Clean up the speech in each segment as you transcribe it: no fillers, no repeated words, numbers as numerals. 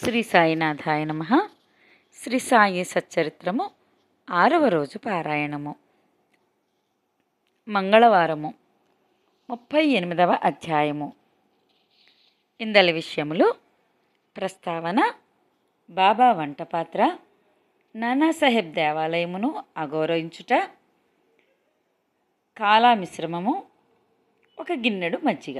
శ్రీ సాయినాథాయ నమః. శ్రీ సాయి సచ్చరిత్రము 6వ రోజు పారాయణము. మంగళవారము 38వ అధ్యాయము. ఇందలి విషయములు: ప్రస్తావన, బాబా వంటపాత్ర, నానాసాహెబ్ దేవాలయమును అగౌరవించుట, కాలామిశ్రమము, ఒక గిన్నెడు మజ్జిగ.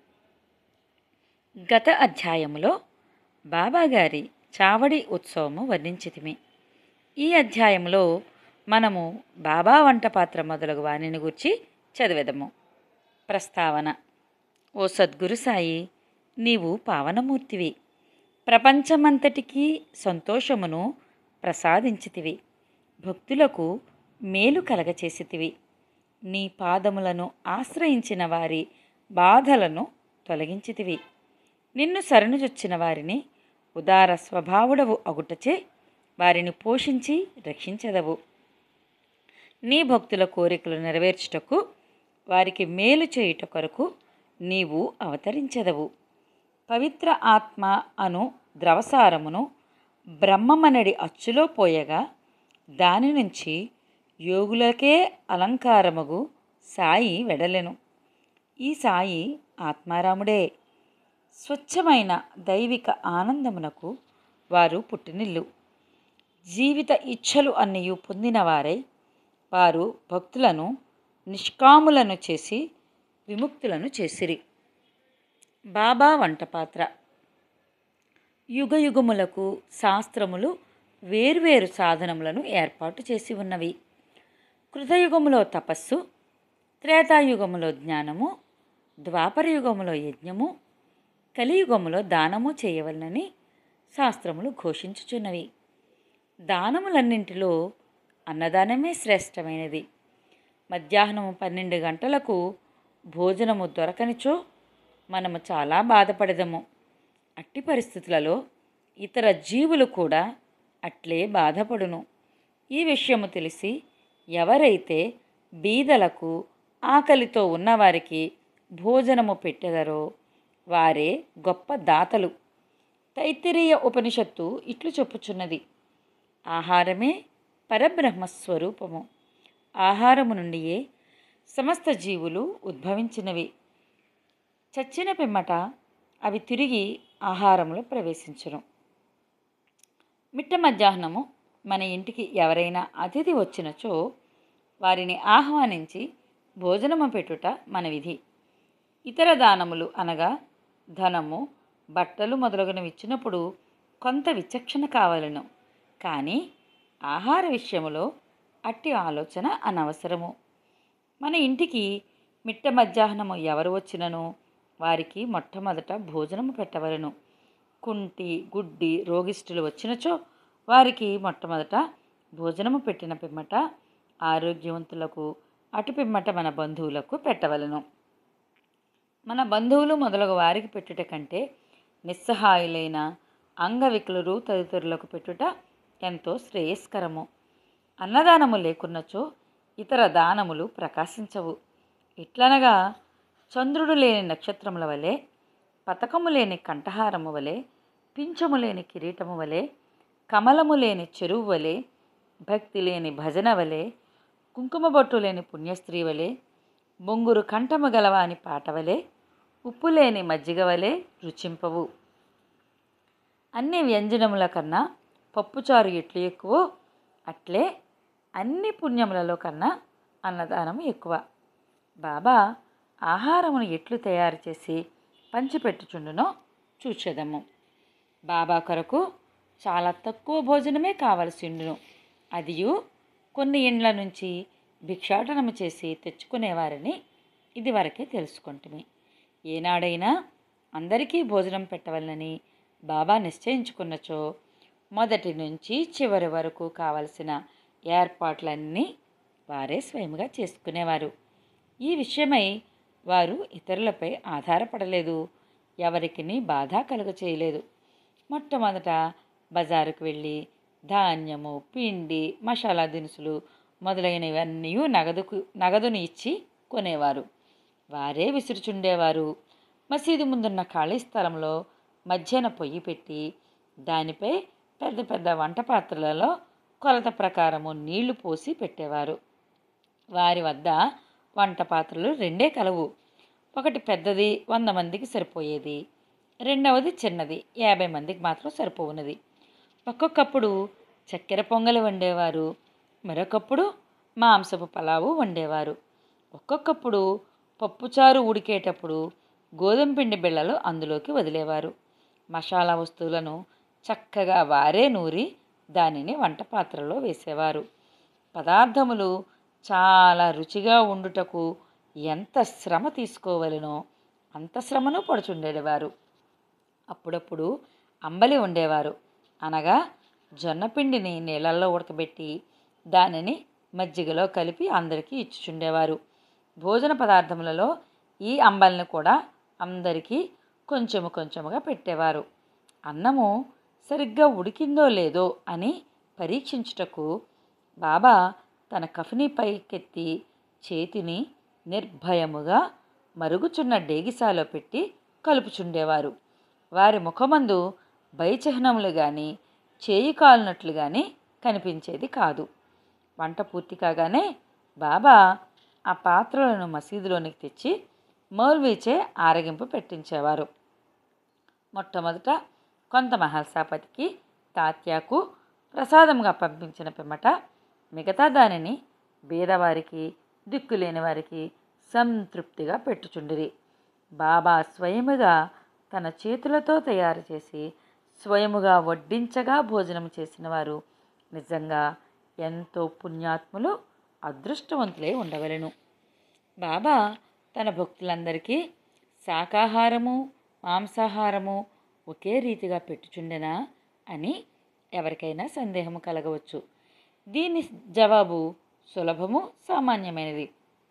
గత అధ్యాయములో బాబాగారి చావడి ఉత్సవము వర్ణించితిమి. ఈ అధ్యాయంలో మనము బాబా వంటపాత్ర మొదలగు వాణిని గూర్చి చదివెదము. ప్రస్తావన: ఓ సద్గురు సాయి, నీవు పావనమూర్తివి. ప్రపంచమంతటికీ సంతోషమును ప్రసాదించితివి. భక్తులకు మేలు కలగచేసితివి. నీ పాదములను ఆశ్రయించిన వారి బాధలను తొలగించితివి. నిన్ను శరణుజొచ్చిన వారిని ఉదార స్వభావుడవు అగుటచే వారిని పోషించి రక్షించెదవు. నీ భక్తుల కోరికలు నెరవేర్చుటకు, వారికి మేలు చేయుట కొరకు నీవు అవతరించెదవు. పవిత్ర ఆత్మ అను ద్రవసారమును బ్రహ్మమనడి అచ్చులో పోయగా దాని నుంచి యోగులకే అలంకారముగు సాయి వెడలెను. ఈ సాయి ఆత్మారాముడే. స్వచ్ఛమైన దైవిక ఆనందమునకు వారు పుట్టినిల్లు. జీవిత ఇచ్ఛలు అన్నియు పొందినవారై వారు భక్తులను నిష్కాములను చేసి విముక్తులను చేసిరి. బాబా వంటపాత్ర. యుగయుగములకు శాస్త్రములు వేర్వేరు సాధనములను ఏర్పాటు చేసి ఉన్నవి. కృతయుగములో తపస్సు, త్రేతాయుగములో జ్ఞానము, ద్వాపరయుగములో యజ్ఞము, కలియుగములో దానము చేయవలనని శాస్త్రములు ఘోషించుచున్నవి. దానములన్నింటిలో అన్నదానమే శ్రేష్టమైనది. మధ్యాహ్నము 12 గంటలకు భోజనము దొరకనిచో మనము చాలా బాధపడదము. అట్టి పరిస్థితులలో ఇతర జీవులు కూడా అట్లే బాధపడును. ఈ విషయము తెలిసి ఎవరైతే బీదలకు, ఆకలితో ఉన్నవారికి భోజనము పెట్టెదరో వారే గొప్ప దాతలు. తైత్తిరీయ ఉపనిషత్తు ఇట్లు చెప్పుచున్నది: ఆహారమే పరబ్రహ్మస్వరూపము. ఆహారము నుండియే సమస్త జీవులు ఉద్భవించినవి. చచ్చిన పిమ్మట అవి తిరిగి ఆహారములో ప్రవేశించును. మిట్ట మధ్యాహ్నము మన ఇంటికి ఎవరైనా అతిథి వచ్చినచో వారిని ఆహ్వానించి భోజనము పెట్టుట మన విధి. ఇతర దానములు అనగా ధనము, బట్టలు మొదలగునవి ఇచ్చినప్పుడు కొంత విచక్షణ కావలెను. కానీ ఆహార విషయములో అట్టి ఆలోచన అనవసరము. మన ఇంటికి మిట్ట మధ్యాహ్నము ఎవరు వచ్చినను వారికి మొట్టమొదట భోజనము పెట్టవలను. కుంటి, గుడ్డి, రోగిష్ఠులు వచ్చినచో వారికి మొట్టమొదట భోజనము పెట్టిన పిమ్మట ఆరోగ్యవంతులకు, అటు పిమ్మట మన బంధువులకు పెట్టవలను. మన బంధువులు మొదలగు వారికి పెట్టుట కంటే నిస్సహాయులైన అంగవికలురు తదితరులకు పెట్టుట ఎంతో శ్రేయస్కరము. అన్నదానము లేకున్నచో ఇతర దానములు ప్రకాశించవు. ఇట్లనగా చంద్రుడు లేని నక్షత్రముల వలె, పతకము లేని కంఠహారము వలె, పింఛము లేని కిరీటము వలె, కమలము లేని చెరువు వలె, భక్తి లేని భజన వలె, కుంకుమ బొట్టు లేని పుణ్యస్త్రీ వలె, బొంగురు కంఠము గలవాని పాట వలె, ఉప్పు లేని మజ్జిగ వలె రుచింపవు. అన్ని వ్యంజనముల కన్నా పప్పుచారు ఎట్లు ఎక్కువో అట్లే అన్ని పుణ్యములలో కన్నా అన్నదానము ఎక్కువ. బాబా ఆహారమును ఎట్లు తయారు చేసి పంచిపెట్టుచుండునో చూచెదము. బాబా కొరకు చాలా తక్కువ భోజనమే కావలసి ఉండును. అదియు కొన్ని ఇండ్ల నుంచి భిక్షాటనము చేసి తెచ్చుకునేవారని ఇదివరకే తెలుసుకుంటుమి. ఏనాడైనా అందరికీ భోజనం పెట్టవలనని బాబా నిశ్చయించుకున్నచో మొదటి నుంచి చివరి వరకు కావలసిన ఏర్పాట్లన్నీ వారే స్వయంగా చేసుకునేవారు. ఈ విషయమై వారు ఇతరులపై ఆధారపడలేదు, ఎవరికిని బాధ కలుగచేయలేదు. మొట్టమొదట బజారుకు వెళ్ళి ధాన్యము, పిండి, మసాలా దినుసులు మొదలైనవన్నీ నగదును ఇచ్చి కొనేవారు. వారే విసురుచుండేవారు. మసీదు ముందున్న ఖాళీ స్థలంలో మధ్యాహ్న పొయ్యి పెట్టి దానిపై పెద్ద పెద్ద వంట పాత్రలలో కొలత ప్రకారము నీళ్లు పోసి పెట్టేవారు. వారి వద్ద వంట పాత్రలు రెండే కలవు. ఒకటి పెద్దది 100 మందికి సరిపోయేది, రెండవది చిన్నది 50 మందికి మాత్రం సరిపోవున్నది. ఒక్కొక్కప్పుడు చక్కెర పొంగలి వండేవారు, మరొకప్పుడు మాంసపు పలావు వండేవారు. ఒక్కొక్కప్పుడు పప్పుచారు ఉడికేటప్పుడు గోధుమ పిండి బిళ్ళలు అందులోకి వదిలేవారు. మసాలా వస్తువులను చక్కగా వారే నూరి దానిని వంట పాత్రలో వేసేవారు. పదార్థములు చాలా రుచిగా ఉండుటకు ఎంత శ్రమ తీసుకోవలెనో అంత శ్రమను పడుచుండేవారు. అప్పుడప్పుడు అంబలి వండేవారు. అనగా జొన్నపిండిని నీళ్ళల్లో ఉడకబెట్టి దానిని మజ్జిగలో కలిపి అందరికీ ఇచ్చుచుండేవారు. భోజన పదార్థములలో ఈ అంబలిని కూడా అందరికీ కొంచెము కొంచెముగా పెట్టేవారు. అన్నము సరిగ్గా ఉడికిందో లేదో అని పరీక్షించుటకు బాబా తన కఫిని పైకెత్తి చేతిని నిర్భయముగా మరుగుచున్న డేగిసాలో పెట్టి కలుపుచుండేవారు. వారి ముఖమందు భయచిహ్నములు కానీ చేయి కాలునట్లు కానీ కనిపించేది కాదు. వంట పూర్తి కాగానే బాబా ఆ పాత్రలను మసీదులోనికి తెచ్చి మౌల్వీచే ఆరగింపు పెట్టించేవారు. మొట్టమొదట కొంత మహల్సాపతికి తాత్యాకు ప్రసాదంగా పంపించిన పిమ్మట మిగతా దానిని బీదవారికి దిక్కులేని వారికి సంతృప్తిగా పెట్టుచుండిరి. బాబా స్వయముగా తన చేతులతో తయారు చేసి స్వయముగా వడ్డించగా భోజనం చేసిన వారు నిజంగా ఎంతో పుణ్యాత్ములు, అదృష్టవంతులై ఉండవలెను. బాబా తన భక్తులందరికీ శాకాహారము మాంసాహారము ఒకే రీతిగా పెట్టుచుండెనా అని ఎవరికైనా సందేహము కలగవచ్చు. దీని జవాబు సులభము, సామాన్యమైనది.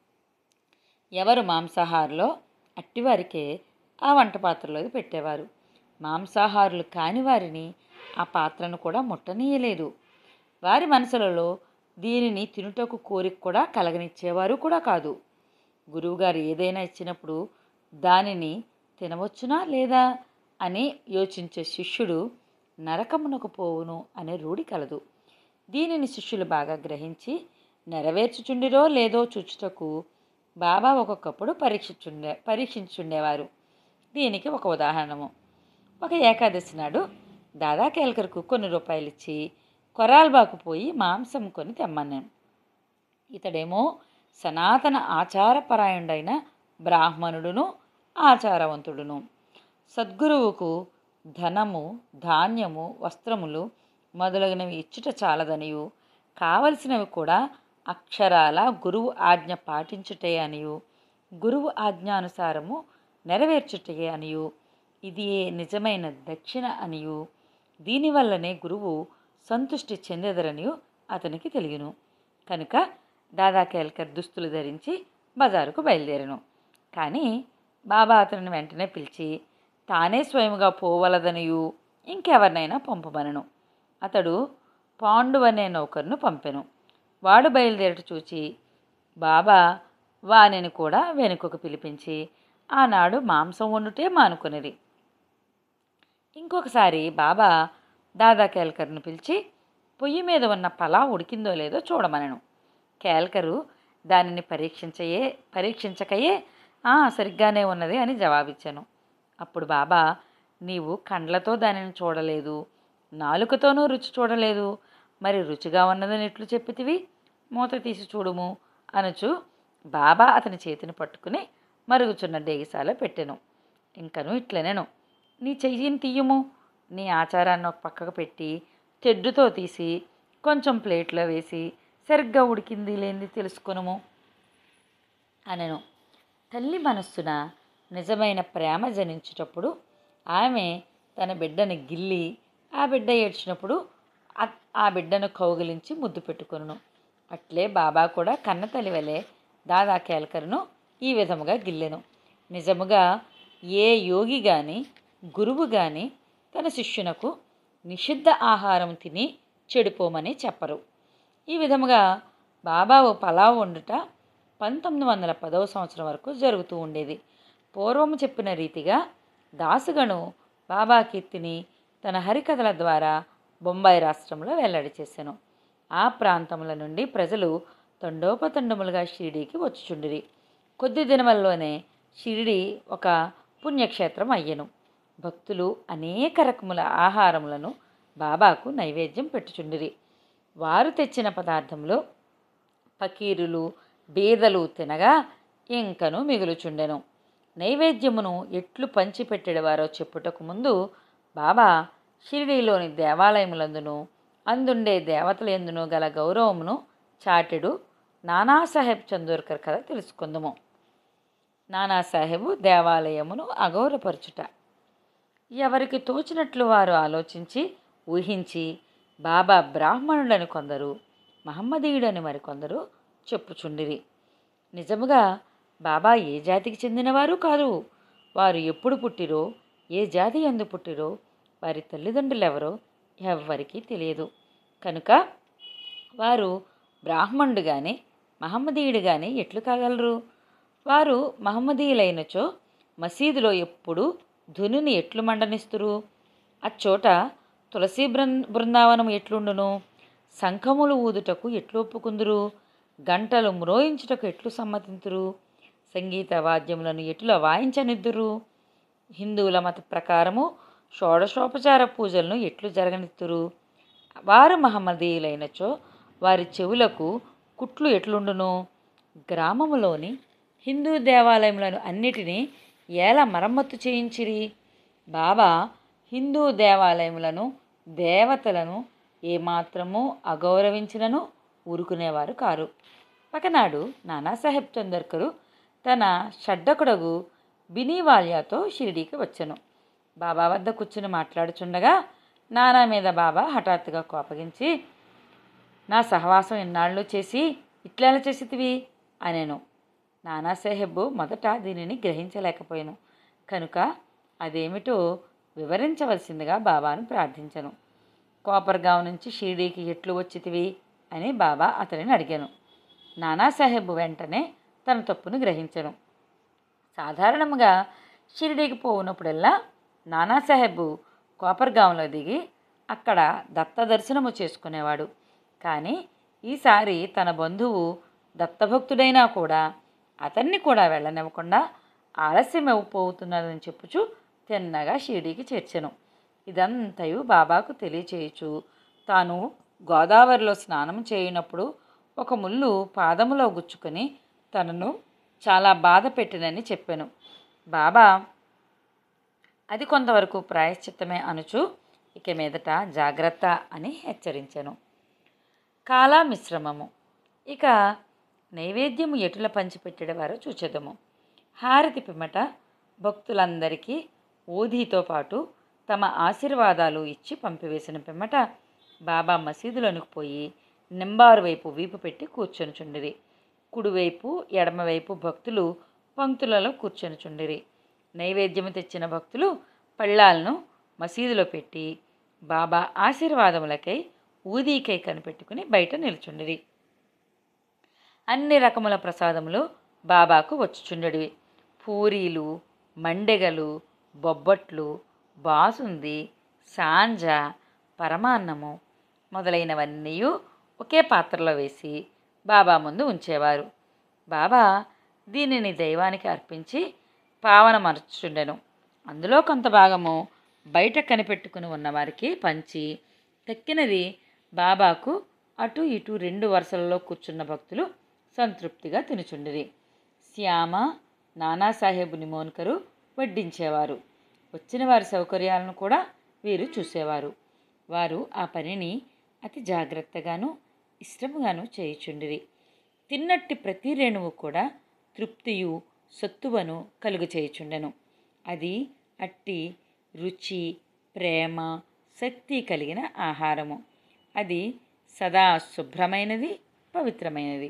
ఎవరు మాంసాహారులో అట్టివారికే ఆ వంట పాత్రలోకి పెట్టేవారు. మాంసాహారులు కాని వారిని ఆ పాత్రను కూడా ముట్టనీయలేదు. వారి మనసులలో దీనిని తినుటకు కోరిక కూడా కలగనిచ్చేవారు కూడా కాదు. గురువుగారు ఏదైనా ఇచ్చినప్పుడు దానిని తినవచ్చునా లేదా అని యోచించే శిష్యుడు నరకమునకు పోవును అనే రూఢి కలదు. దీనిని శిష్యులు బాగా గ్రహించి నెరవేర్చుచుండిరో లేదో చూచుటకు బాబా ఒక్కొక్కప్పుడు పరీక్షించుండేవారు. దీనికి ఒక ఉదాహరణము. ఒక ఏకాదశి నాడు దాదా కేల్కర్కు కొన్ని రూపాయలు ఇచ్చి కొరాల్బాకు పోయి మాంసం కొని తెమ్మన్నాను. ఇతడేమో సనాతన ఆచారపరాయణుడైన బ్రాహ్మణుడును ఆచారవంతుడును. సద్గురువుకు ధనము ధాన్యము వస్త్రములు మొదలగునవి ఇచ్చుట చాలదనియు కావలసినవి కూడా అక్షరాల గురువు ఆజ్ఞ పాటించుటే అనియు గురువు ఆజ్ఞానుసారము నెరవేర్చుటే అనియు ఇది నిజమైన దక్షిణ అనియు దీనివల్లనే గురువు సంతుష్టి చెందెదరనియు అతనికి తెలియను. కనుక దాదా కేల్కర్ దుస్తులు ధరించి బజారుకు బయలుదేరను. కానీ బాబా అతనిని వెంటనే పిలిచి తానే స్వయముగా పోవలదనియు ఇంకెవరినైనా పంపమనను. అతడు పాండు అనే నౌకరును పంపెను. వాడు బయలుదేరట చూచి బాబా వానిని కూడా వెనుకకు పిలిపించి ఆనాడు మాంసం వండుటే మానుకొనిరి. ఇంకొకసారి బాబా దాదా కేల్కర్ను పిలిచి పొయ్యి మీద ఉన్న పలావ్ ఉడికిందో లేదో చూడమనను. కేల్కరు దానిని పరీక్షించకయే సరిగ్గానే ఉన్నది అని జవాబిచ్చాను. అప్పుడు బాబా నీవు కండ్లతో దానిని చూడలేదు, నాలుకతోనూ రుచి చూడలేదు, మరి రుచిగా ఉన్నదని ఎట్లు చెప్పితివి? మూత తీసి చూడుము అనుచు బాబా అతని చేతిని పట్టుకుని మరుగుచున్న డేగిసాలో పెట్టెను. ఇంకను ఇట్లనెను, నీ చెయ్యిని తీయుము, నీ ఆచారాన్ని ఒక పక్కకు పెట్టి తెడ్డుతో తీసి కొంచెం ప్లేట్లో వేసి సరిగ్గా ఉడికింది లేనిది తెలుసుకొనుము అనెను. తల్లి మనస్సున నిజమైన ప్రేమ జనించేటప్పుడు ఆమె తన బిడ్డను గిల్లి ఆ బిడ్డ ఏడ్చినప్పుడు ఆ బిడ్డను కౌగిలించి ముద్దు పెట్టుకొనును. అట్లే బాబా కూడా కన్నతల్లి వలె దాదా కేల్కర్ను ఈ విధముగా గిల్లెను. నిజముగా ఏ యోగి గాని గురువు గాని తన శిష్యునకు నిషిద్ధ ఆహారం తిని చెడిపోమని చెప్పరు. ఈ విధముగా బాబా ఓ పలావ్ వండుట 1910వ సంవత్సరం వరకు జరుగుతూ ఉండేది. పూర్వము చెప్పిన రీతిగా దాసుగను బాబా కీర్తిని తన హరికథల ద్వారా బొంబాయి రాష్ట్రంలో వెల్లడి చేసెను. ఆ ప్రాంతముల నుండి ప్రజలు తండోపతండములుగా షిరిడీకి వచ్చుచుండిరి. కొద్ది దినములలోనే షిరిడి ఒక పుణ్యక్షేత్రం అయ్యెను. భక్తులు అనేక రకముల ఆహారములను బాబాకు నైవేద్యం పెట్టుచుండిరి. వారు తెచ్చిన పదార్థములు ఫకీరులు బీదలు తినగా ఇంకను మిగులుచుండెను. నైవేద్యమును ఎట్లు పంచిపెట్టెడవారో చెప్పుటకు ముందు బాబా షిరిడీలోని దేవాలయములందును అందుండే దేవతల ఎందును గల గౌరవమును చాటెడు నానాసాహెబ్ చందోర్కర్ కథ తెలుసుకుందాము. నానాసాహెబు దేవాలయమును అగౌరపరచుట. ఎవరికి తోచినట్లు వారు ఆలోచించి ఊహించి బాబా బ్రాహ్మణుడని కొందరు, మహమ్మదీయుడని మరికొందరు చెప్పుచుండిరి. నిజముగా బాబా ఏ జాతికి చెందినవారు కాదు. వారు ఎప్పుడు పుట్టిరో, ఏ జాతి యందు పుట్టిరో, వారి తల్లిదండ్రులెవరో ఎవ్వరికీ తెలియదు. కనుక వారు బ్రాహ్మణుడు కానీ మహమ్మదీయుడు కానీ ఎట్లు కాగలరు? వారు మహమ్మదీయులైనచో మసీదులో ఎప్పుడు ధునిని ఎట్లు మండనిస్తురు? అచ్చోట తులసి బృందావనం ఎట్లుండును? శంఖములు ఊదుటకు ఎట్లు ఒప్పుకుందురు? గంటలు మ్రోయించుటకు ఎట్లు సమ్మతింతురు? సంగీత వాద్యములను ఎట్లా వాయించనిద్దురు? హిందువుల మత ప్రకారము షోడశోపచార పూజలను ఎట్లు జరగనిత్తురు? వారు మహమ్మదీయులైనచో వారి చెవులకు కుట్లు ఎట్లుండును? గ్రామములోని హిందూ దేవాలయములను అన్నిటినీ ఎలా మరమ్మత్తు చేయించిరి? బాబా హిందూ దేవాలయములను దేవతలను ఏమాత్రమూ అగౌరవించినను ఊరుకునేవారు కారు. ఒకనాడు నానాసాహెబ్ చందోర్కరు తన షడ్డకుడగు బినీవాలియాతో షిరిడీకి వచ్చెను. బాబా వద్ద కూర్చుని మాట్లాడుచుండగా నానా మీద బాబా హఠాత్తుగా కోపగించి, నా సహవాసం ఎన్నాళ్ళు చేసి ఇట్లెలా చేసితివి అనేను. నానాసాహెబ్ మొదట దీనిని గ్రహించలేకపోయాను. కనుక అదేమిటో వివరించవలసిందిగా బాబాను ప్రార్థించను. కోపర్గావ్ నుంచి షిరిడీకి ఎట్లు వచ్చితివి అని బాబా అతనిని అడిగాను. నానాసాహెబ్ వెంటనే తన తప్పును గ్రహించను. సాధారణంగా షిరిడీకి పోవునప్పుడల్లా నానాసాహెబ్ కోపర్గాంలో దిగి అక్కడ దత్త దర్శనము చేసుకునేవాడు. కానీ ఈసారి తన బంధువు దత్తభక్తుడైనా కూడా అతన్ని కూడా వెళ్ళనివ్వకుండా ఆలస్యం అయిపోతున్నదని చెప్పుచు తిన్నగా షిరిడీకి చేర్చెను. ఇదంతయు బాబాకు తెలియచేయచ్చు తాను గోదావరిలో స్నానం చేయనప్పుడు ఒక ముళ్ళు పాదములో గుచ్చుకొని తనను చాలా బాధ పెట్టినని చెప్పాను. బాబా అది కొంతవరకు ప్రాయశ్చిత్తమే అనుచు ఇక మీదట జాగ్రత్త అని హెచ్చరించెను. కాలామిశ్రమము. ఇక నైవేద్యము ఎటుల పంచిపెట్టేవారో చూచెదము. హారతి పిమ్మట భక్తులందరికీ ఓధితో పాటు తమ ఆశీర్వాదాలు ఇచ్చి పంపివేసిన పిమ్మట బాబా మసీదులోనికి పోయి నింబారు వైపు వీపు పెట్టి కూర్చొనిచుండిరి. కుడివైపు ఎడమవైపు భక్తులు పంక్తులలో కూర్చొనిచుండిరి. నైవేద్యము తెచ్చిన భక్తులు పళ్ళాలను మసీదులో పెట్టి బాబా ఆశీర్వాదములకై ఊదీకై కనిపెట్టుకుని బయట నిల్చుండిరి. అన్ని రకముల ప్రసాదములు బాబాకు వచ్చుచుండెడివి. పూరీలు, మండెగలు, బొబ్బట్లు, బాసుంది, సాంజ, పరమాన్నము మొదలైనవన్నీ ఒకే పాత్రలో వేసి బాబా ముందు ఉంచేవారు. బాబా దీనిని దైవానికి అర్పించి పావనమర్చుచుండెను. అందులో కొంత భాగము బయట కనిపెట్టుకుని ఉన్నవారికి పంచి తక్కినది బాబాకు అటు ఇటు 2 వరుసలలో కూర్చున్న భక్తులు సంతృప్తిగా తినుచుండిరి. శ్యామ, నానాసాహెబ్ నిమోన్కరు వడ్డించేవారు. వచ్చిన వారి సౌకర్యాలను కూడా వీరు చూసేవారు. వారు ఆ పనిని అతి జాగ్రత్తగాను ఇష్టముగాను చేయుచుండిరి. తిన్నట్టి ప్రతి రేణువు కూడా తృప్తియు సత్తువను కలుగు చేయుచుండెను. అది అట్టి రుచి, ప్రేమ, శక్తి కలిగిన ఆహారము. అది సదా శుభ్రమైనది, పవిత్రమైనది.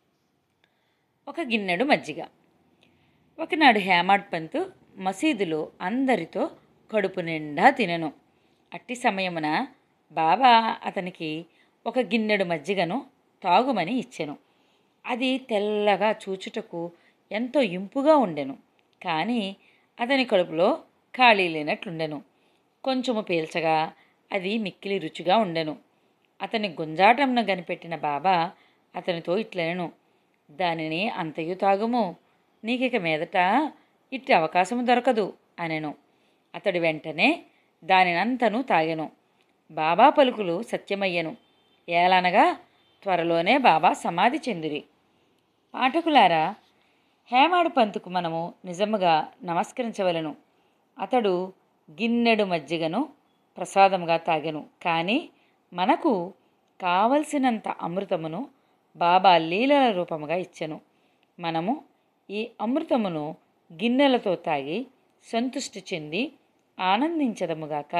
ఒక గిన్నెడు మజ్జిగ. ఒకనాడు హేమాడ్ పంతు మసీదులో అందరితో కడుపు నిండా తినెను. అట్టి సమయమున బాబా అతనికి ఒక గిన్నెడు మజ్జిగను తాగుమని ఇచ్చెను. అది తెల్లగా చూచుటకు ఎంతో ఇంపుగా ఉండెను. కానీ అతని కడుపులో ఖాళీ లేనట్లుండెను. కొంచెము పీల్చగా అది మిక్కిలి రుచిగా ఉండెను. అతని గుంజాటంను కనిపెట్టిన బాబా అతనితో ఇట్లనెను, దానిని అంతయు తాగుము, నీకిక మీదట ఇట్టి అవకాశము దొరకదు అనెను. అతడు వెంటనే దానినంతను తాగెను. బాబా పలుకులు సత్యమయ్యెను. ఏలనగా త్వరలోనే బాబా సమాధి చెందిరి. పాఠకులారా, హేమాడు పంతుకు మనము నిజముగా నమస్కరించవలెను. అతడు గిన్నెడు మజ్జిగను ప్రసాదముగా తాగెను. కానీ మనకు కావలసినంత అమృతమును బాబా లీలల రూపముగా ఇచ్చెను. మనము ఈ అమృతమును గిన్నెలతో తాగి సంతుష్టి చెంది ఆనందించదముగాక.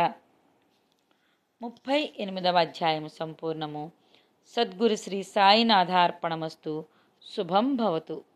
38వ అధ్యాయము సంపూర్ణము. సద్గురు శ్రీ సాయినాథార్పణమస్తు. శుభం భవతు.